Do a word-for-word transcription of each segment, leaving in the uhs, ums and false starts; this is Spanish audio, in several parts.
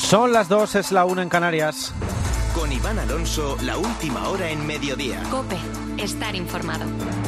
Son las dos, es la una en Canarias. Con Iván Alonso, la última hora en Mediodía. COPE, estar informado.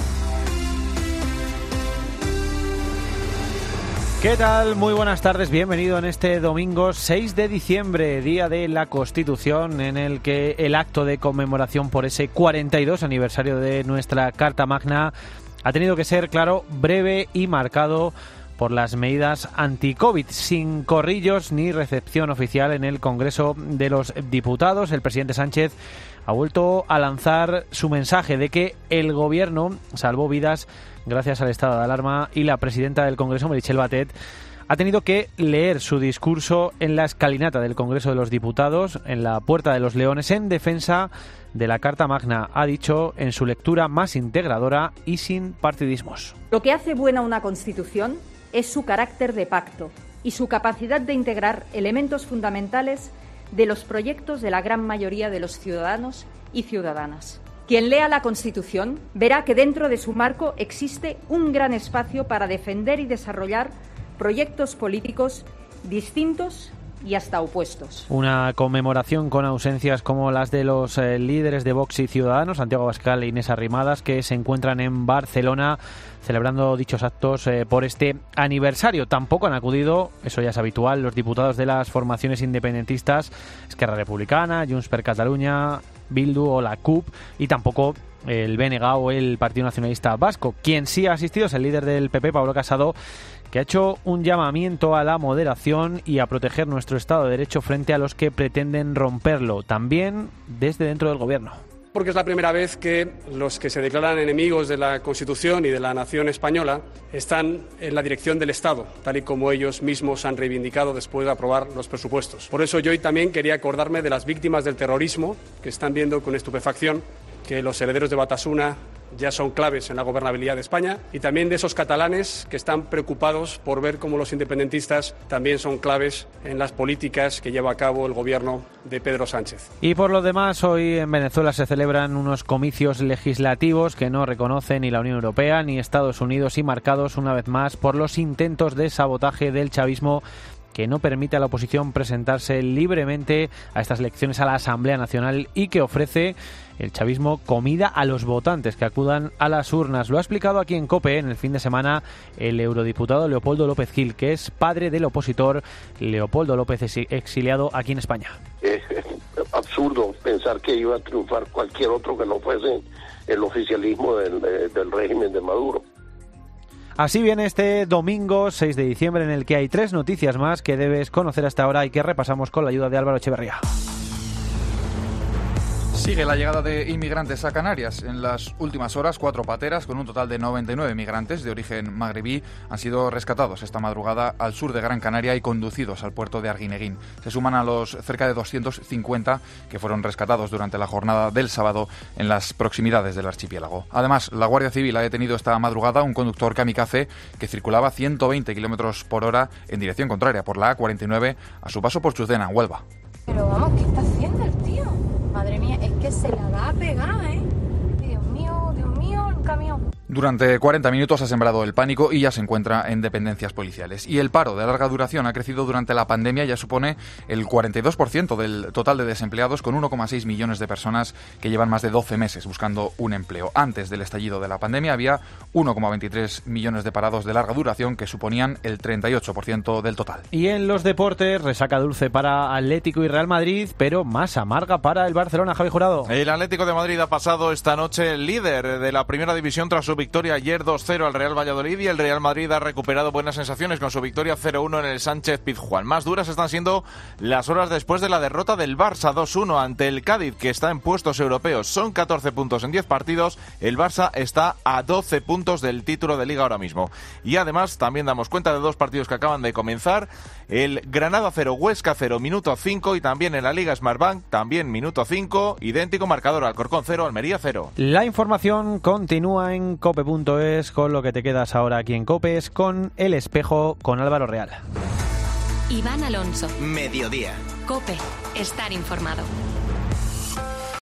¿Qué tal? Muy buenas tardes, bienvenido en este domingo seis de diciembre, Día de la Constitución, en el que el acto de conmemoración por ese cuarenta y dos aniversario de nuestra Carta Magna ha tenido que ser, claro, breve y marcado por las medidas anti-COVID, sin corrillos ni recepción oficial en el Congreso de los Diputados. El presidente Sánchez ha vuelto a lanzar su mensaje de que el Gobierno salvó vidas gracias al estado de alarma, y la presidenta del Congreso, Meritxell Batet, ha tenido que leer su discurso en la escalinata del Congreso de los Diputados, en la Puerta de los Leones, en defensa de la Carta Magna. Ha dicho en su lectura más integradora y sin partidismos. Lo que hace buena una Constitución es su carácter de pacto y su capacidad de integrar elementos fundamentales de los proyectos de la gran mayoría de los ciudadanos y ciudadanas. Quien lea la Constitución verá que dentro de su marco existe un gran espacio para defender y desarrollar proyectos políticos distintos y hasta opuestos. Una conmemoración con ausencias como las de los eh, líderes de Vox y Ciudadanos, Santiago Abascal e Inés Arrimadas, que se encuentran en Barcelona celebrando dichos actos eh, por este aniversario. Tampoco han acudido, eso ya es habitual, los diputados de las formaciones independentistas Esquerra Republicana, Junts per Catalunya, Bildu o la C U P, y tampoco el B N G o el Partido Nacionalista Vasco. Quien sí ha asistido es el líder del P P, Pablo Casado, que ha hecho un llamamiento a la moderación y a proteger nuestro Estado de Derecho frente a los que pretenden romperlo, también desde dentro del Gobierno. Porque es la primera vez que los que se declaran enemigos de la Constitución y de la nación española están en la dirección del Estado, tal y como ellos mismos han reivindicado después de aprobar los presupuestos. Por eso yo hoy también quería acordarme de las víctimas del terrorismo, que están viendo con estupefacción que los herederos de Batasuna ya son claves en la gobernabilidad de España, y también de esos catalanes que están preocupados por ver cómo los independentistas también son claves en las políticas que lleva a cabo el gobierno de Pedro Sánchez. Y por lo demás, hoy en Venezuela se celebran unos comicios legislativos que no reconoce ni la Unión Europea ni Estados Unidos, y marcados una vez más por los intentos de sabotaje del chavismo, que no permite a la oposición presentarse libremente a estas elecciones a la Asamblea Nacional, y que ofrece el chavismo comida a los votantes que acudan a las urnas. Lo ha explicado aquí en COPE en el fin de semana el eurodiputado Leopoldo López Gil, que es padre del opositor Leopoldo López, exiliado aquí en España. Es absurdo pensar que iba a triunfar cualquier otro que no fuese el oficialismo del, del régimen de Maduro. Así viene este domingo seis de diciembre, en el que hay tres noticias más que debes conocer hasta ahora y que repasamos con la ayuda de Álvaro Echeverría. Sigue la llegada de inmigrantes a Canarias. En las últimas horas, cuatro pateras con un total de noventa y nueve migrantes de origen magrebí han sido rescatados esta madrugada al sur de Gran Canaria y conducidos al puerto de Arguineguín. Se suman a los cerca de doscientos cincuenta que fueron rescatados durante la jornada del sábado en las proximidades del archipiélago. Además, la Guardia Civil ha detenido esta madrugada a un conductor kamikaze que circulaba a ciento veinte kilómetros por hora en dirección contraria por la A cuarenta y nueve a su paso por Chusdena, en Huelva. Pero vamos, ¿qué está haciendo el tío? Madre mía, es que se la va a pegar, ¿eh? Dios mío, Dios mío, el camión. Durante cuarenta minutos ha sembrado el pánico y ya se encuentra en dependencias policiales. Y el paro de larga duración ha crecido durante la pandemia, ya supone el cuarenta y dos por ciento del total de desempleados, con uno coma seis millones de personas que llevan más de doce meses buscando un empleo. Antes del estallido de la pandemia había uno coma veintitrés millones de parados de larga duración, que suponían el treinta y ocho por ciento del total. Y en los deportes, resaca dulce para Atlético y Real Madrid, pero más amarga para el Barcelona. Javi Jurado. El Atlético de Madrid ha pasado esta noche líder de la primera división tras su victoria ayer dos cero al Real Valladolid, y el Real Madrid ha recuperado buenas sensaciones con su victoria cero uno en el Sánchez Pizjuán. Más duras están siendo las horas después de la derrota del Barça dos uno ante el Cádiz, que está en puestos europeos. Son catorce puntos en diez partidos, el Barça está a doce puntos del título de Liga ahora mismo. Y además también damos cuenta de dos partidos que acaban de comenzar: el Granada cero, Huesca cero, minuto cinco, y también en la Liga Smartbank, también minuto cinco, idéntico marcador: Alcorcón cero, Almería cero. La información continúa en cope punto es, con lo que te quedas ahora aquí en COPE es con El Espejo, con Álvaro Real. Iván Alonso. Mediodía. COPE, estar informado.